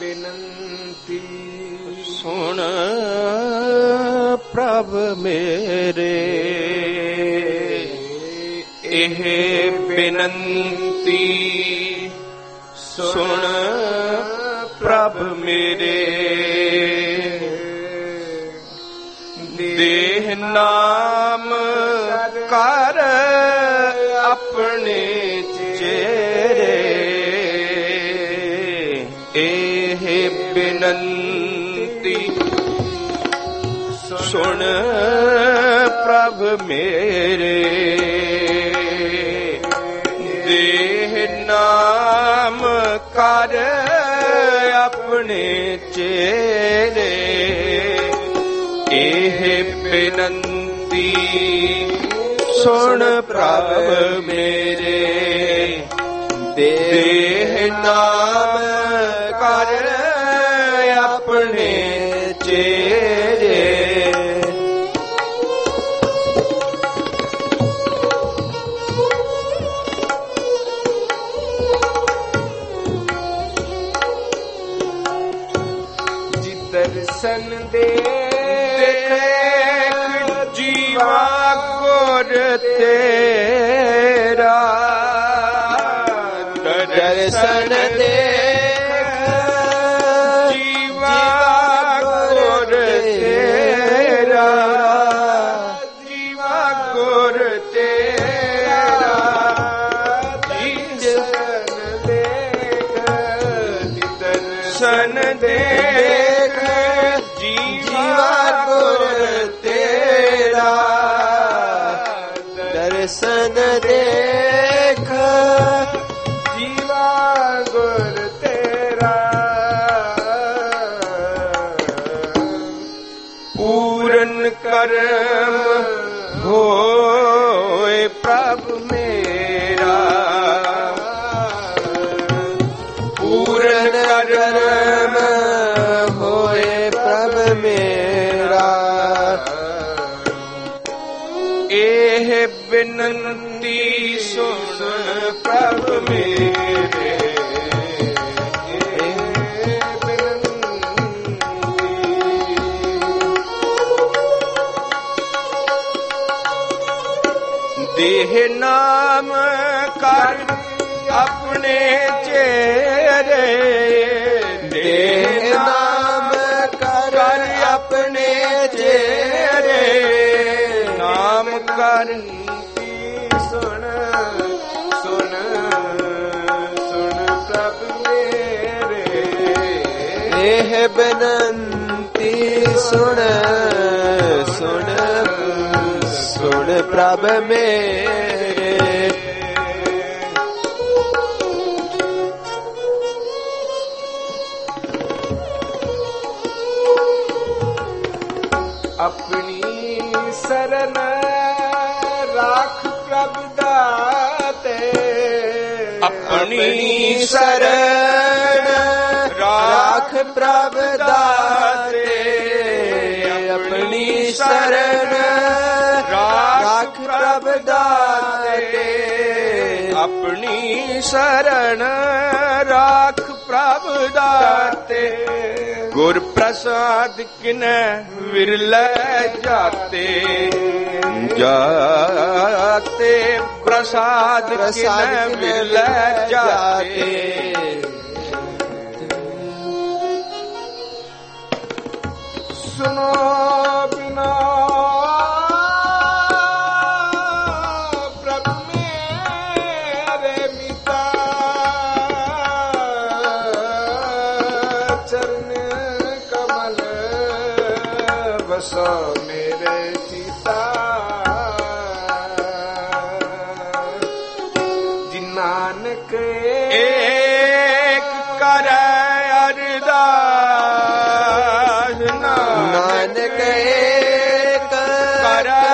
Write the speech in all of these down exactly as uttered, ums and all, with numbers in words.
ਬੇਨੰਤੀ ਸੁਣ ਪ੍ਰਭ ਮੇਰੇ, ਇਹ ਬੇਨੰਤੀ ਸੁਣ ਪ੍ਰਭ ਮੇਰੇ, ਦੇਹ ਨਾਮ ਕਰ ਆਪਣੇ ਚੇਰੇ, ਇਹ ਬੇਨੰਤੀ ਸੁਣ ਪ੍ਰਭ ਮੇਰੇ, ਦੇਹ ਨਾਮ ਕਰ ਆਪਣੇ ਚੇਰੇ, ਇਹ ਬੇਨੰਤੀ ਸੁਣ ਪ੍ਰਭ ਮੇਰੇ, ਦੇਹ ਨਾਮ ਕਰ ਆਪਣੇ ਚੇਰੇ, ਜੀ ਦਰਸ਼ਨ ਦੇ ਜੀਵਾ ਗੁਰ ਤੇਰਾ, ਦਰਸ਼ਨ ਦੇ ਜੀਵਾ ਗੁਰ ਤੇਰਾ, ਜੀਵਾ ਗੁਰ ਤੇਰਾ, ਦਰਸ਼ਨ ਦੇਖ, ਦਰਸ਼ਨ ਦੇਖ ਜੀਵਾ ਗੁਰ ਤੇਰਾ, ਦਰਸ਼ਨ ਦੇਖ ਜੀਵਾ ਗੁਰ ਤੇਰਾ, ਪੂਰਨ ਕਰਮ ਹੋਏ ਪ੍ਰਭ ਮੇਰਾ, ਪੂਰਨ ਕਰਮ ਹੋਏ ਪ੍ਰਭ ਮੇਰਾ, ਇਹ ਬੇਨੰਤੀ ਸੁਣ ਪ੍ਰਭ ਮੇਰੇ, ਇਹ ਬੇਨੰਤੀ ਦੇਹ ਨਾਮ ਕਰ ਆਪਣੇ ਚੇਰੇ, ਦੇਹ ਨਾਮ ਕਰ ਆਪਣੇ ਚੇਰੇ, ਨਾਮ ਕਰ ਸੁਣ ਸੁਣ ਸੁਣ ਪ੍ਰਭ ਮੇਰੇ, ਇਹ ਬੇਨੰਤੀ ਸੁਣ ਸੁਣ ਸੁਣ ਪ੍ਰਭ ਮੇਰੇ, ਆਪਣੀ ਸਰਨ ਰਾਖ ਪ੍ਰਭ ਦਾਤੇ, ਆਪਣੀ ਸਰਨ ਰਾਖ ਪ੍ਰਭ ਦਾਤੇ, ਆਪਣੀ ਸਰਨ ਰਾਖ ਪ੍ਰਭ ਦਾਤੇ, ਆਪਣੀ ਸ਼ਰਨ ਰਾਖ ਪ੍ਰਭ ਦਾਤੇ, ਗੁਰ ਪ੍ਰਸਾਦ ਕਿਨੈ ਵਿਰਲੇ ਜਾਤੇ, ਜਾਤੇ ਪ੍ਰਸਾਦ ਕਿਨੈ ਵਿਰਲੇ ਜਾਤੇ, ਸੁਨੋ ਬਿਨਾ ਪ੍ਰਭ ਮੇਰੇ ਮਿਤਾ, ਚਰਨ ਕਮਲ ਵਸੋ ਮੇਰੇ ਚਿਤਾ, ਜੀ ਨਾਨਕ ਏਕ ਕਰੈ ਅਰਦਾਸ, ਨਾਨਕ ਏਕ ਕਰੈ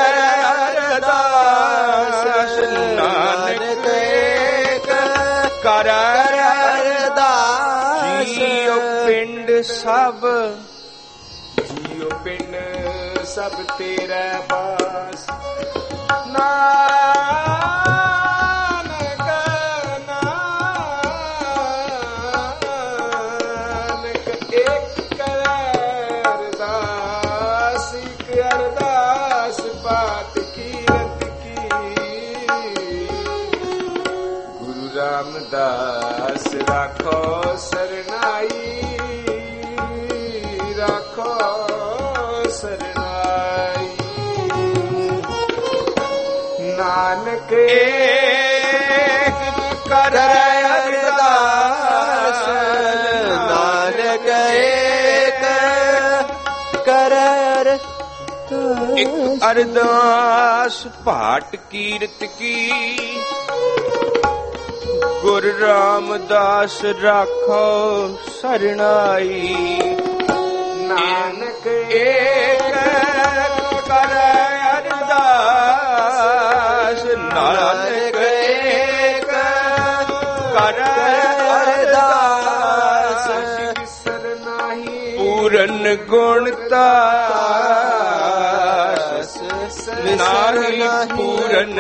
ਅਰਦਾਸ, ਨਾਨਕ ਏਕ ਕਰੈ ਅਰਦਾਸ, ਜੀਉ ਪਿੰਡ ਸਭ ਜੀਉ ਪਿੰਡ ਸਭ ਤੇਰਾ ਬਾਸ, ਨਾਨਕ ਨਾਨਕ राखो सरनाई, राखो सरनाई। नानक एक कर अरदास, नानक एक कर एक अरदास पाठ कीरत की, गुर रामदास राखो सरनाई। नानक एक कर अरदास, नानक एक कर अरदास, सरनाही पूरन गुणतास, नाही पूरन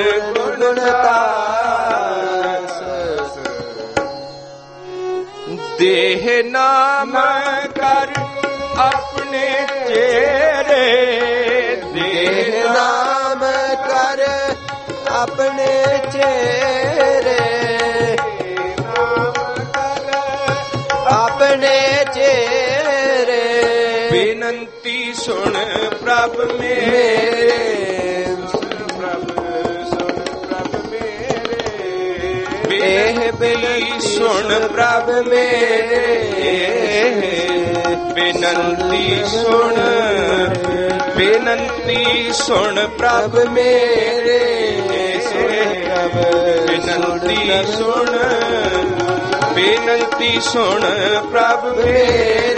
गुणतास। देह नाम कर अपने चेहरे, देह नाम कर अपने चेहरे, नाम कर अपने चेहरे। बेनंती सुन प्रभ मेरे, प्रभ सुन प्रभ मेरे। बेह बेनती सुन प्रभ मेरे, बेनंती सुन, बेनंती सुन प्रभ मेरे, बेनंती सुन, बेनंती सुन प्रभ मेरे।